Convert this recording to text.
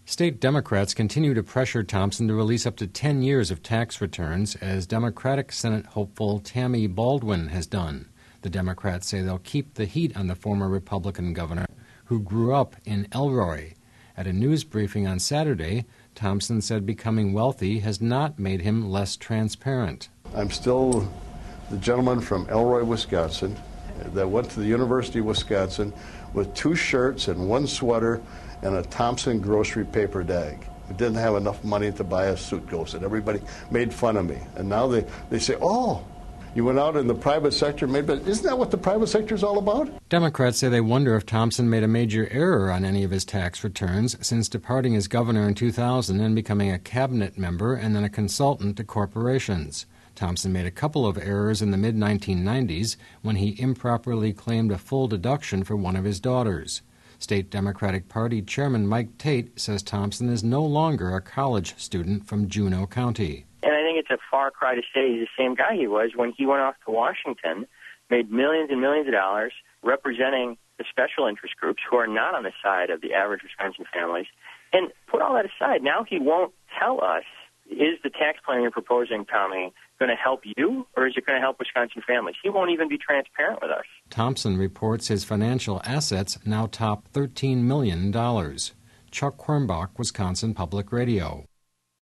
State Democrats continue to pressure Thompson to release up to 10 years of tax returns, as Democratic Senate hopeful Tammy Baldwin has done. The Democrats say they'll keep the heat on the former Republican governor, who grew up in Elroy. At a news briefing on Saturday, Thompson said becoming wealthy has not made him less transparent. I'm still the gentleman from Elroy, Wisconsin, that went to the University of Wisconsin with 2 shirts and 1 sweater and a Thompson grocery paper bag. I didn't have enough money to buy a suit coat, and everybody made fun of me. And now they say, oh, you went out in the private sector, maybe, isn't that what the private sector is all about? Democrats say they wonder if Thompson made a major error on any of his tax returns since departing as governor in 2000 and becoming a cabinet member and then a consultant to corporations. Thompson made a couple of errors in the mid-1990s when he improperly claimed a full deduction for one of his daughters. State Democratic Party Chairman Mike Tate says Thompson is no longer a college student from Juneau County. And I think it's a far cry to say he's the same guy he was when he went off to Washington, made millions and millions of dollars representing the special interest groups who are not on the side of the average Wisconsin families. And put all that aside, now he won't tell us, is the tax plan you're proposing, Tommy, going to help you, or is it going to help Wisconsin families? He won't even be transparent with us. Thompson reports his financial assets now top $13 million. Chuck Quirmbach, Wisconsin Public Radio.